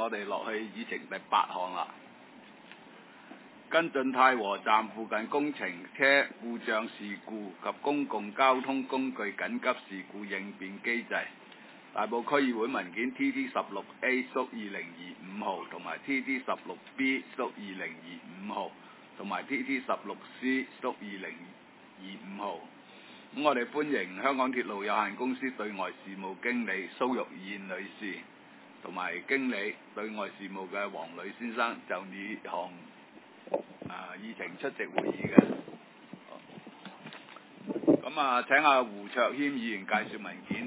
我哋落去議程第8項啦。跟進太和站附近工程車故障事故及公共交通工具緊急事故應變機制。大埔區議會文件 TT16A/2025 號同埋 TT16B/2025 號同埋 TT16C/2025 號。咁我哋歡迎香港鐵路有限公司對外事務經理蘇玉燕女士同埋經理對外事務嘅黃磊先生就呢項議程出席會議嘅。咁請阿胡卓謙議員介紹文件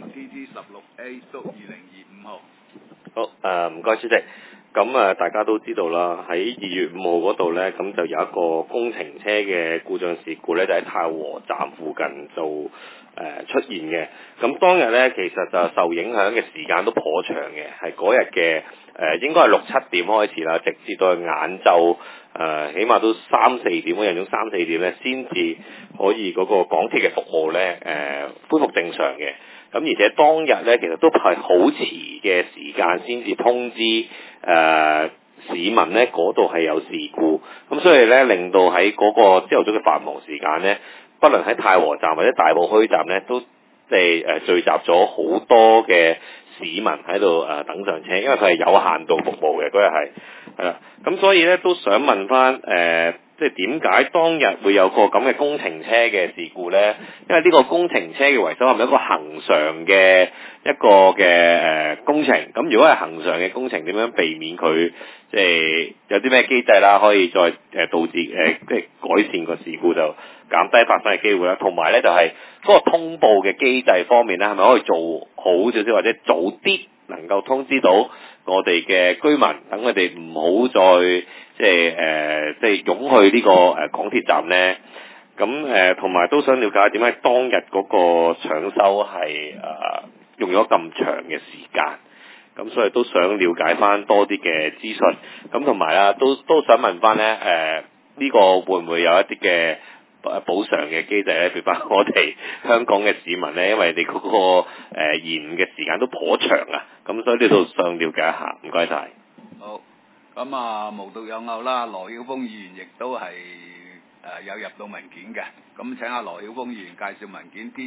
TT16A/2025 號。 好，唔該主席。咁大家都知道啦，喺2月5號嗰度呢，咁就有一個工程車嘅故障事故呢，就喺太和站附近就出現嘅。咁當日呢，其實就受影響嘅時間都頗長嘅，係嗰日嘅應該係6、7點開始啦，直至到晏晝起碼都3、4點，嗰陣鐘3、4點呢，先至可以嗰個港鐵嘅服務呢恢復正常嘅。咁而且當日呢，其實都係好遲嘅時間先至通知市民呢嗰度係有事故，咁所以呢，令到喺嗰個朝頭早嘅繁忙時間呢，不論喺太和站或者大埔墟站呢，都聚集咗好多嘅市民喺度等上車，因為佢係有限度服務嘅嗰日係啦。咁所以呢，都想問翻即係點解當日會有個咁嘅工程車嘅事故呢？因為呢個工程車嘅維修係咪一個恆常嘅一個嘅工程？咁如果係恆常嘅工程，點樣避免佢即係有啲咩機制啦，可以再導致即係改善個事故，就減低發生嘅機會啦。同埋呢，就係嗰個通報嘅機制方面呢，係咪可以做好少少，或者早啲能夠通知到我哋嘅居民，等佢哋唔好再即係湧去呢個港鐵站呢？咁同埋都想了解點解當日嗰個搶修係用咗咁長嘅時間，咁所以都想了解翻多啲嘅資訊。咁同埋啦，都想問翻呢，呢個會唔會有一啲嘅補償嘅機制呢？譬如翻我哋香港嘅市民呢，因為你嗰個延誤嘅時間都頗長啊，咁所以呢度想了解一下，唔該晒。 好。咁無獨有偶啦，羅曉峰議員亦都係有入到文件嘅。咁請阿羅曉峰議員介紹文件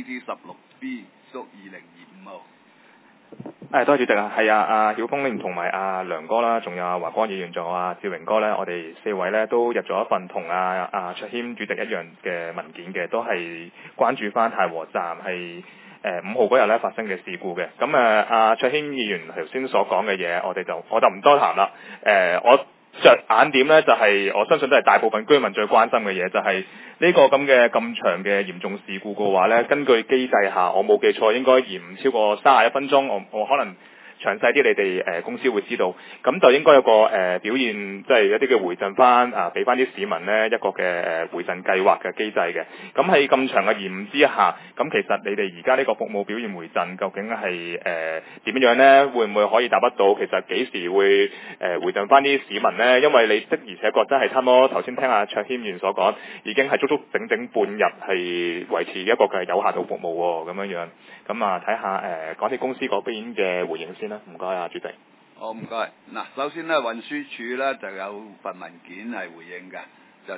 TT16B/2025 號。 多謝主席啊，係阿曉峰同埋阿梁哥啦，仲有阿華光議員，仲有阿趙榮哥呢，我哋4位呢都入咗一份同阿卓謙主席一樣嘅文件嘅，都係關注翻太和站係5號嗰日咧發生嘅事故嘅。咁阿卓謙議員頭先所講嘅嘢，我就唔多談啦。我着眼點呢，就係我相信都係大部分居民最關心嘅嘢，就係呢個咁長嘅嚴重事故嘅話呢，根據機制下，我冇記錯應該延誤超過31分鐘，我可能詳細啲你哋公司會知道，咁就應該有個表現，即係一啲嘅回贈翻俾翻啲市民呢一個嘅回贈計劃嘅機制嘅。咁喺咁長嘅延誤之下，咁其實你哋而家呢個服務表現回贈究竟係點樣呢？會唔會可以答得到？其實幾時會回贈翻啲市民呢？因為你的而且確真係差唔多頭先聽阿卓謙員所講，已經係足足整半日係維持一個嘅有限度服務喎，咁樣。咁睇下港鐵公司嗰邊嘅回應先啦，唔該啊，主席。 好，唔該。嗱，首先咧，運輸署咧就有份文件係回應嘅，就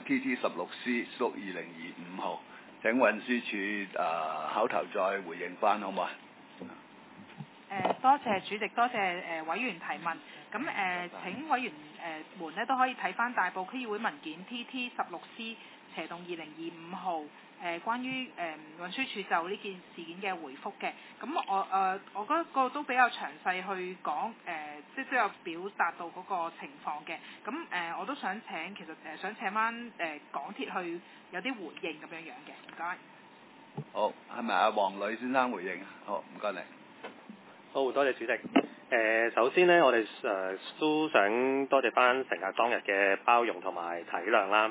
TT16C/2025 號。請運輸署口頭再回應翻，好唔好啊？ 多謝主席，多謝委員提問。咁請委員們咧都可以睇翻大埔區議會文件 TT16C/2025 號。關於運輸署就呢件事件嘅回覆嘅，咁我覺得個都比較詳細去講，即係都有表達到嗰個情況嘅。咁我都想請，其實想請翻港鐵去有啲回應咁樣嘅，唔該。 好，係咪阿黃磊先生回應？好，唔該你。 好，多謝主席。首先呢，我哋都想多謝翻乘客當日嘅包容同埋體諒啦。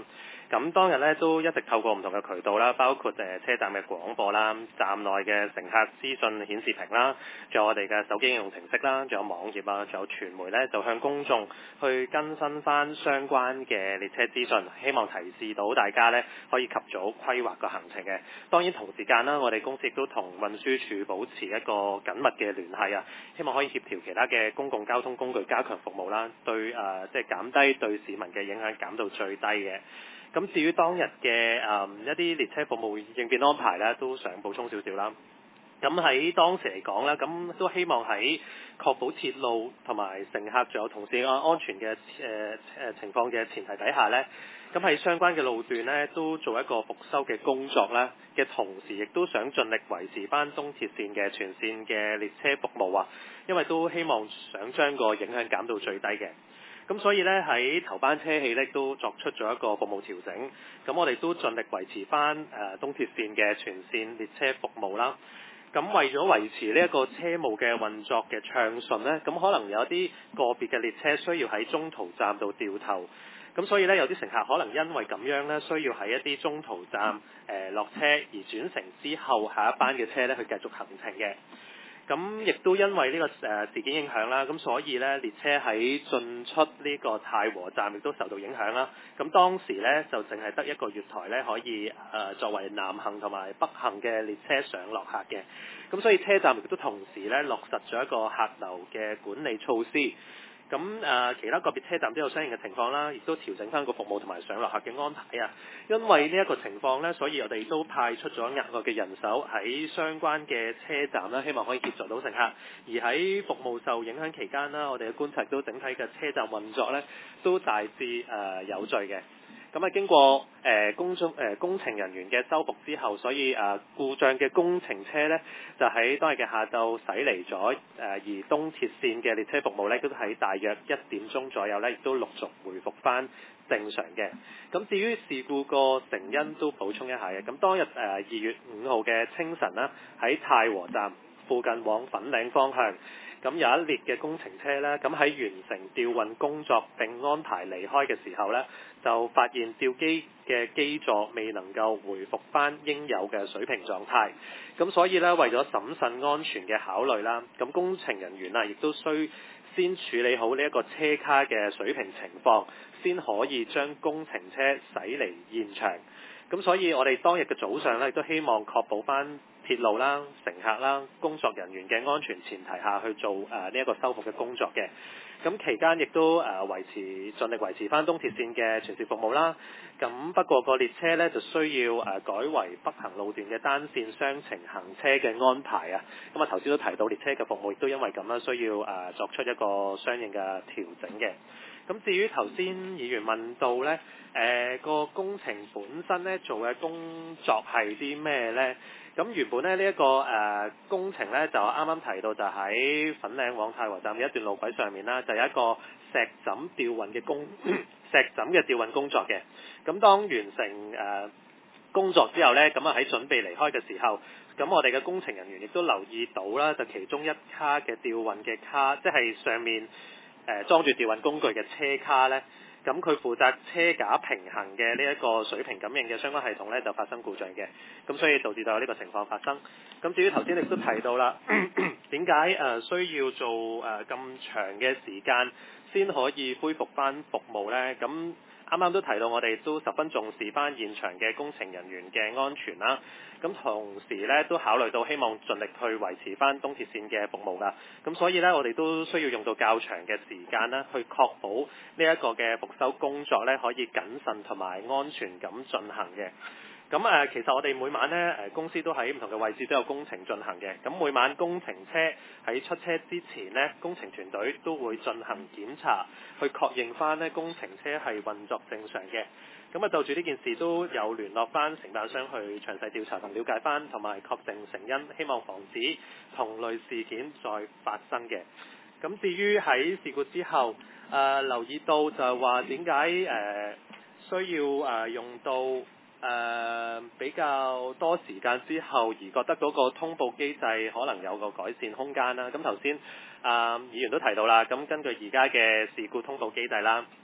咁當日咧都一直透過唔同嘅渠道啦，包括車站嘅廣播啦、站內嘅乘客資訊顯示屏啦，仲有我哋嘅手機應用程式啦，仲有網頁啊，仲有傳媒咧，就向公眾去更新翻相關嘅列車資訊，希望提示到大家咧可以及早規劃個行程嘅。當然同時間啦，我哋公司亦都同運輸署保持一個緊密嘅聯繫啊，希望可以協調其他嘅公共交通工具加強服務啦，對即係減低對市民嘅影響減到最低嘅。咁至於當日嘅一啲列車服務應變安排咧，都想補充少少啦。咁喺當時嚟講咧，咁都希望喺確保鐵路同埋乘客仲有同事安全嘅情況嘅前提底下咧，咁喺相關嘅路段咧都做一個復修嘅工作啦嘅同時，亦都想盡力維持翻東鐵線嘅全線嘅列車服務啊，因為都希望想將個影響減到最低嘅。咁所以咧喺頭班車起咧都作出咗一個服務調整，咁我哋都盡力維持翻東鐵線嘅全線列車服務啦。咁為咗維持呢一個車務嘅運作嘅暢順呢，咁可能有啲個別嘅列車需要喺中途站度掉頭，咁所以呢，有啲乘客可能因為咁樣呢，需要喺一啲中途站落車而轉乘之後下一班嘅車呢去繼續行程嘅。咁亦都因為呢個事件影響啦，咁所以呢列車喺進出呢個太和站亦都受到影響啦。咁當時呢就淨係得一個月台呢可以作為南行同埋北行嘅列車上落客嘅。咁所以車站亦都同時呢落實咗一個客流嘅管理措施。咁其他個別車站都有相應嘅情況啦，亦都調整翻個服務同埋上落客嘅安排啊。因為呢一個情況呢，所以我哋都派出咗額外嘅人手喺相關嘅車站啦，希望可以協助到乘客。而喺服務受影響期間啦，我哋嘅觀察到整體嘅車站運作呢都大致有序嘅。咁經過工程人員嘅修復之後，所以故障嘅工程車呢，就喺當日嘅下晝駛離咗，而東鐵線嘅列車服務呢，都喺大約1點鐘左右呢，亦都陸續回復翻正常嘅。咁至於事故個成因都補充一下嘅。咁當日2月5號嘅清晨啦，喺太和站附近往粉嶺方向，咁有一列嘅工程車呢，咁喺完成吊運工作並安排離開嘅時候呢，就發現吊機嘅基座未能夠回復翻應有嘅水平狀態，咁所以呢，為咗審慎安全嘅考慮啦，咁工程人員亦都需先處理好呢一個車卡嘅水平情況，先可以將工程車駛離現場。咁所以我哋當日嘅早上呢，亦都希望確保翻鐵路啦、乘客啦、工作人員嘅安全前提下去做呢一個修復嘅工作嘅。咁期間亦都盡力維持翻東鐵線嘅全線服務啦。咁不過個列車呢，就需要改為北行路段嘅單線雙程行車嘅安排啊。咁頭先都提到列車嘅服務亦都因為咁啦，需要作出一個相應嘅調整嘅。咁至於頭先議員問到呢個工程本身呢做嘅工作係啲咩呢？咁原本呢一個工程呢，就啱啱提到就喺粉嶺往太和站嘅一段路軌上面啦，就有一個石枕吊運嘅石枕嘅吊運工作嘅。咁當完成工作之後呢，咁喺準備離開嘅時候，咁我哋嘅工程人員亦都留意到啦，就其中一卡嘅吊運嘅卡，即係上面裝住吊運工具嘅車卡呢，咁佢負責車架平衡嘅呢一個水平感應嘅相關系統呢，就發生故障嘅，咁所以導致到有呢個情況發生。咁至於頭先亦都提到啦，點解需要做咁長嘅時間先可以恢復翻服務呢？咁啱啱都提到我哋都十分重視翻現場嘅工程人員嘅安全啦。咁同時咧都考慮到希望盡力去維持翻東鐵線嘅服務㗎。咁所以咧我哋都需要用到較長嘅時間啦，去確保呢一個嘅復修工作咧可以謹慎同埋安全咁進行嘅。咁其實我哋每晚咧公司都喺唔同嘅位置都有工程進行嘅。咁每晚工程車喺出車之前咧，工程團隊都會進行檢查，去確認翻咧工程車係運作正常嘅。咁就住呢件事都有聯絡翻承辦商去詳細調查同了解翻，同埋確定成因，希望防止同類事件再發生嘅。咁至於喺事故之後，留意到就係話點解需要用到比較多時間之後，而覺得嗰個通報機制可能有個改善空間啦。咁頭先議員都提到啦，咁根據而家嘅事故通報機制啦，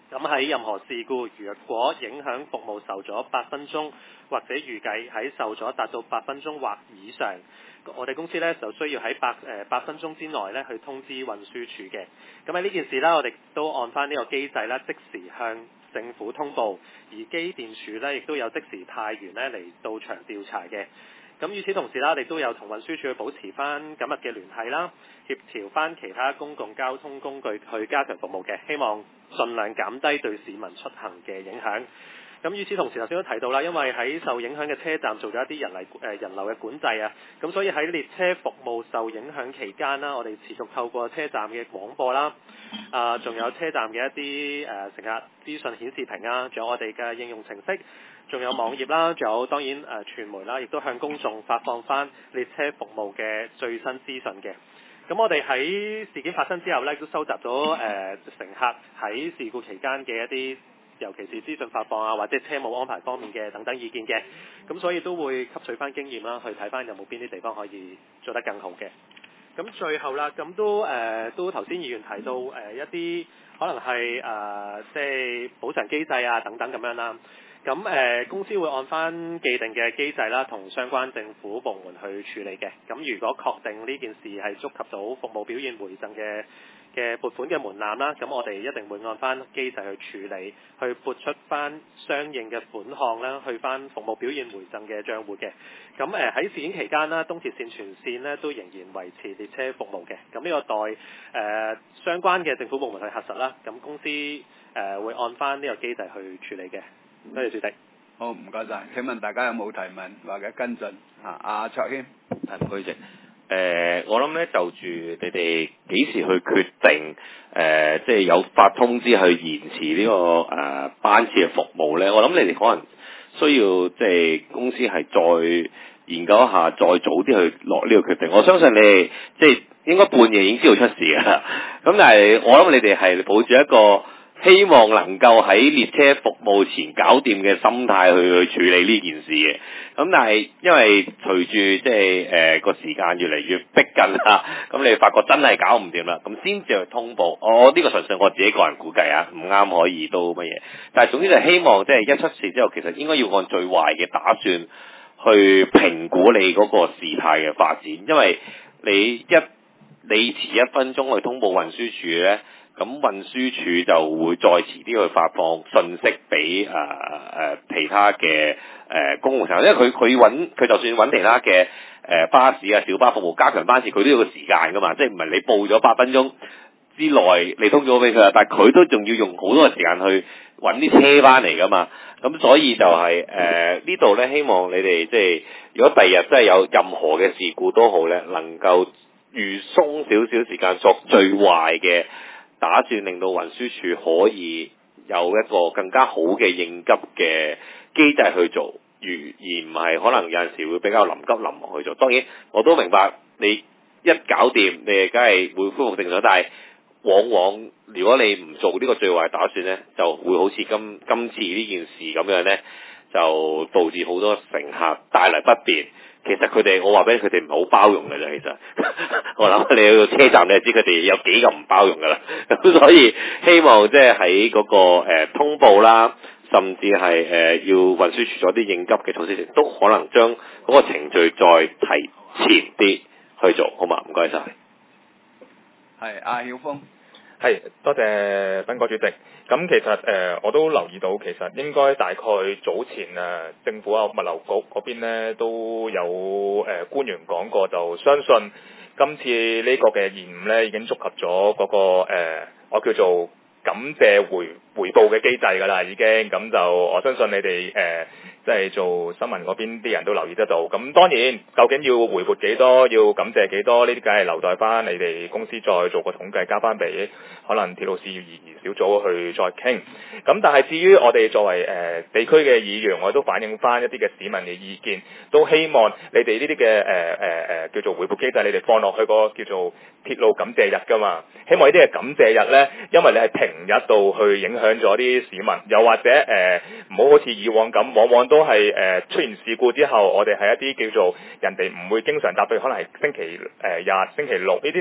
咁喺任何事故，如果影響服務受阻8分鐘，或者預計喺受阻達到8分鐘或以上，我哋公司咧就需要喺8分鐘之內咧去通知運輸署嘅。咁喺呢件事啦，我哋都按翻呢個機制啦，即時向政府通報，而機電署咧亦都有即時派員咧嚟到場調查嘅。咁與此同時啦，我哋都有同運輸署去保持翻緊密嘅聯繫啦，協調翻其他公共交通工具去加強服務嘅，希望盡量減低對市民出行嘅影響。咁與此同時，頭先都提到啦，因為喺受影響嘅車站做咗一啲人流嘅管制啊，咁所以喺列車服務受影響期間啦，我哋持續透過車站嘅廣播啦，仲有車站嘅一啲乘客資訊顯示屏啊，仲有我哋嘅應用程式，仲有網頁啦，仲有當然傳媒啦，亦都向公眾發放翻列車服務嘅最新資訊嘅。咁我哋喺事件發生之後咧，都收集咗乘客喺事故期間嘅一啲，尤其是資訊發放啊，或者車務安排方面嘅等等意見嘅。咁所以都會吸取翻經驗啦，去睇翻有冇邊啲地方可以做得更好嘅。咁最後啦，咁都頭先議員提到一啲可能係即係補償機制啊等等咁樣啦。咁公司會按翻既定嘅機制啦，同相關政府部門去處理嘅。咁如果確定呢件事係觸及到服務表現回贈嘅撥款嘅門檻啦，咁我哋一定會按翻機制去處理，去撥出翻相應嘅款項啦，去翻服務表現回贈嘅帳戶嘅。咁喺事件期間啦，東鐵線全線呢都仍然維持列車服務嘅。咁呢個待相關嘅政府部門去核實啦。咁公司會按翻呢個機制去處理嘅。多謝主席。 好，唔該晒。請問大家有冇提問或者跟進？阿卓謙。 係，唔該主席。我諗咧就住你哋幾時去決定即係有發通知去延遲呢個班次嘅服務咧？我諗你哋可能需要即係公司係再研究一下，再早啲去落呢個決定。我相信你哋即係應該半夜已經知道出事㗎啦。咁但係我諗你哋係抱住一個希望能夠喺列車服務前搞掂嘅心態去處理呢件事嘅。咁但係因為隨住即係個時間越嚟越逼近啦，咁你發覺真係搞唔掂啦，咁先至去通報。我呢個純粹我自己個人估計啊，唔啱可以都乜嘢。但係總之就希望即係一出事之後，其實應該要按最壞嘅打算去評估你嗰個事態嘅發展，因為你遲1分鐘去通報運輸署咧。咁運輸署就會再遲啲去發放信息俾其他嘅公共場所，因為佢就算揾其他嘅巴士啊、小巴服務加強班次，佢都要個時間噶嘛，即係唔係你報咗8分鐘之內你通咗俾佢啊，但係佢都仲要用好多嘅時間去揾啲車翻嚟噶嘛，咁所以就係呢度咧，希望你哋即係如果第日真係有任何嘅事故都好咧，能夠預鬆少少時間作最壞嘅打算，令到運輸署可以有一個更加好嘅應急嘅機制去做，而唔係可能有陣時會比較臨急臨忙去做。當然我都明白你一搞掂，你梗係會恢復正常，但係往往如果你唔做呢個最壞打算呢，就會好似今次呢件事咁樣呢，就導致好多乘客帶嚟不便。其實我話俾你，佢哋唔係好包容嘅啫。其實我諗你去到車站，你就知佢哋有幾咁唔包容噶啦。咁所以希望即係喺嗰個通報啦，甚至係要運輸署咗啲應急嘅措施，都可能將嗰個程序再提前啲去做，好嘛？唔該晒。 係阿曉峰。 係，多謝斌哥主席。咁其實我都留意到，其實應該大概早前政府物流局嗰邊咧都有官員講過，就相信今次呢個嘅延誤咧已經觸及咗嗰個我叫做感謝回報嘅機制㗎啦，已經。咁就我相信你哋即係做新聞嗰邊啲人都留意得到。咁當然究竟要回撥幾多，要感謝幾多，呢啲梗係留待翻你哋公司再做個統計，交翻俾可能鐵路事宜小組去再傾。咁但係至於我哋作為地區嘅議員，我都反映翻一啲嘅市民嘅意見，都希望你哋呢啲嘅叫做回撥機制，你哋放落去個叫做鐵路感謝日㗎嘛。希望呢啲嘅感謝日呢，因為你係平日度去影響咗啲市民，又或者唔好好似以往咁，往往都係出現事故之後，我哋係一啲叫做人哋唔會經常搭，譬如可能係星期日、星期六呢啲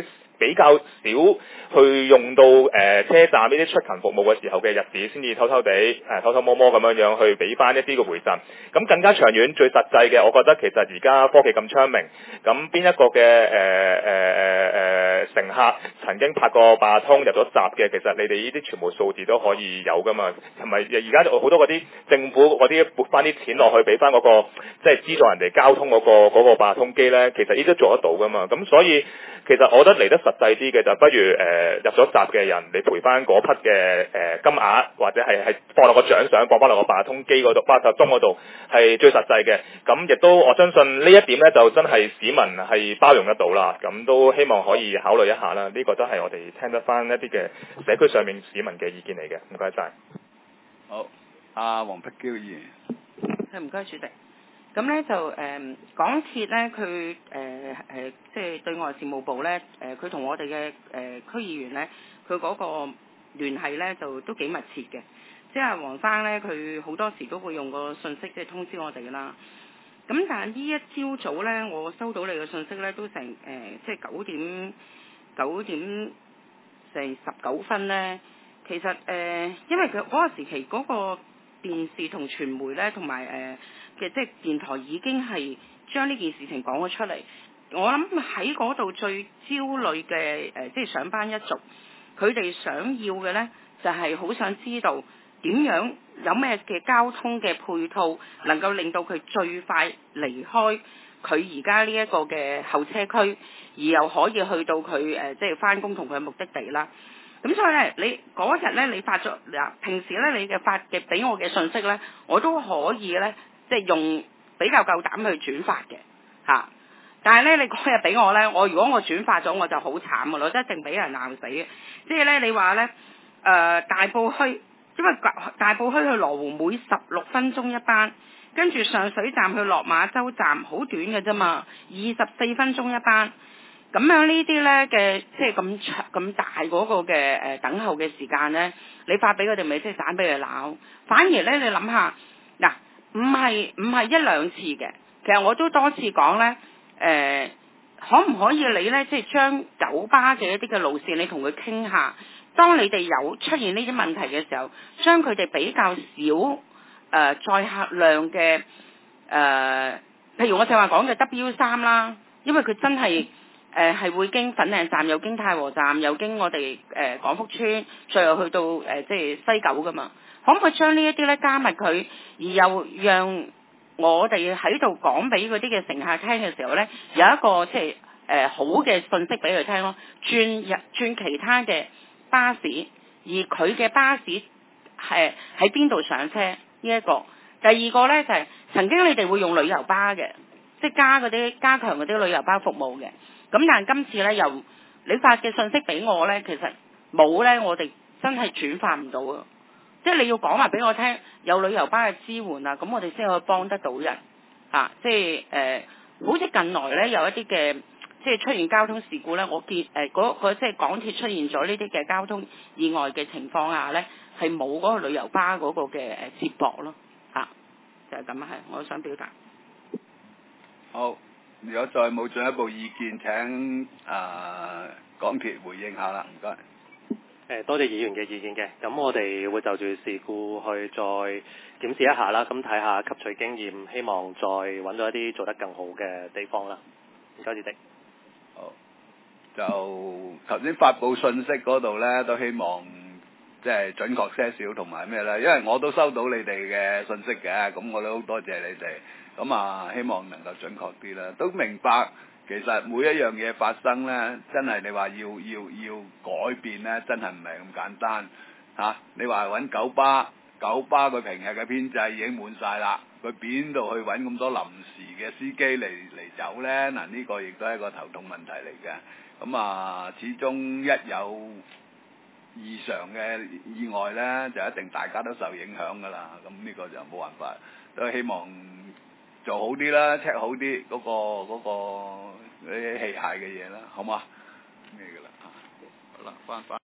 比較少去用到車站呢啲出勤服務嘅時候嘅日子，先至偷偷摸摸咁樣去俾翻一啲嘅回贈。咁更加長遠最實際嘅，我覺得其實而家科技咁昌明，咁邊一個嘅乘客曾經拍過八達通入咗閘嘅，其實你哋呢啲全部數字都可以有噶嘛，同埋而家好多嗰啲政府嗰啲撥翻啲錢落去俾翻嗰個即係資助人哋交通嗰個八達通機呢，其實呢都做得到噶嘛。咁所以其實我覺得嚟得實際啲嘅就不如入咗閘嘅人，你賠翻嗰筆嘅金額，或者係放落個獎賞，放翻落個八達通機嗰度、八達通嗰度係最實際嘅。咁亦都我相信呢一點呢，就真係市民係包容得到啦。咁都希望可以考慮一下啦。呢個都係我哋聽得翻一啲嘅社區上面市民嘅意見嚟嘅。唔該晒。 好，阿黃碧嬌議員。 唔該，主席。咁咧就港鐵咧佢即係對外事務部咧佢同我哋嘅區議員咧，佢嗰個聯繫咧就都幾密切嘅。即係黃生咧，佢好多時都會用個信息即係通知我哋啦。咁但係呢一朝早咧，我收到你嘅信息咧，都成即係9點成19分咧。其實因為佢嗰個時期嗰個電視同傳媒咧，同埋嘅即係電台已經係將呢件事情講咗出嚟。我諗喺嗰度最焦慮嘅即係上班一族，佢哋想要嘅呢，就係好想知道點樣有咩嘅交通嘅配套，能夠令到佢最快離開佢而家呢一個嘅候車區，而又可以去到佢即係返工同佢嘅目的地啦。咁所以咧，你嗰日咧，你發咗嗱，平時咧你嘅發嘅俾我嘅信息咧，我都可以咧，即係用比較夠膽去轉發嘅嚇。但係咧，你嗰日俾我咧，如果我轉發咗，我就好慘㗎咯，一定俾人鬧死嘅。即係咧，你話咧，大埔墟，因為大埔墟去羅湖每16分鐘一班，跟住上水站去落馬洲站好短嘅啫嘛，24分鐘一班。咁樣呢啲呢嘅即係咁大嗰個嘅等候嘅時間呢，你發俾佢哋咪即係盞俾佢鬧。反而呢，你諗下嗱，唔係一兩次嘅，其實我都多次講呢，可唔可以你呢？即係將九巴嘅一啲嘅路線，你同佢傾下，當你哋有出現呢啲問題嘅時候，將佢哋比較少載客量嘅譬如我正話講嘅 W3啦，因為佢真係。係會經粉嶺站，又經太和站，又經我哋廣福村，最後去到即係西九噶嘛。可唔可以將呢一啲咧加密佢，而又讓我哋喺度講俾嗰啲嘅乘客聽嘅時候咧，有一個即係好嘅信息俾佢聽咯。轉其他嘅巴士，而佢嘅巴士係喺邊度上車呢一個。第二個咧就係曾經你哋會用旅遊巴嘅，即係加強嗰啲旅遊巴服務嘅。咁但係今次咧，由你發嘅信息俾我咧，其實冇咧，我哋真係轉發唔到啊！即係你要講話俾我聽，有旅遊巴嘅支援啊，咁我哋先可以幫得到人啊！即係好似近來咧有一啲嘅即係出現交通事故咧，我見即係港鐵出現咗呢啲嘅交通意外嘅情況下咧，係冇嗰個旅遊巴嗰個嘅接駁咯嚇，就係咁啊！係，我想表達。 好。如果再冇進一步意見，請港鐵回應下啦，唔該。 多謝議員嘅意見嘅，咁我哋會就住事故去再檢視一下啦，咁睇下吸取經驗，希望再揾到一啲做得更好嘅地方啦。唔該，主席。 好，就頭先發布信息嗰度呢，都希望即係準確些少，同埋咩呢？因為我都收到你哋嘅信息嘅，咁我都好多謝你哋。咁希望能夠準確啲啦。都明白其實每一樣嘢發生呢，真係你話要改變呢，真係唔係咁簡單嚇。你話揾九巴佢平日嘅編制已經滿晒啦，佢邊度去揾咁多臨時嘅司機嚟走呢？嗱，呢個亦都係一個頭痛問題嚟嘅。咁始終一有異常嘅意外呢，就一定大家都受影響㗎啦。咁呢個就冇辦法，都希望做好啲啦 ，check 好啲嗰個啲器械嘅嘢啦，好嘛？咩㗎啦？好啦，翻。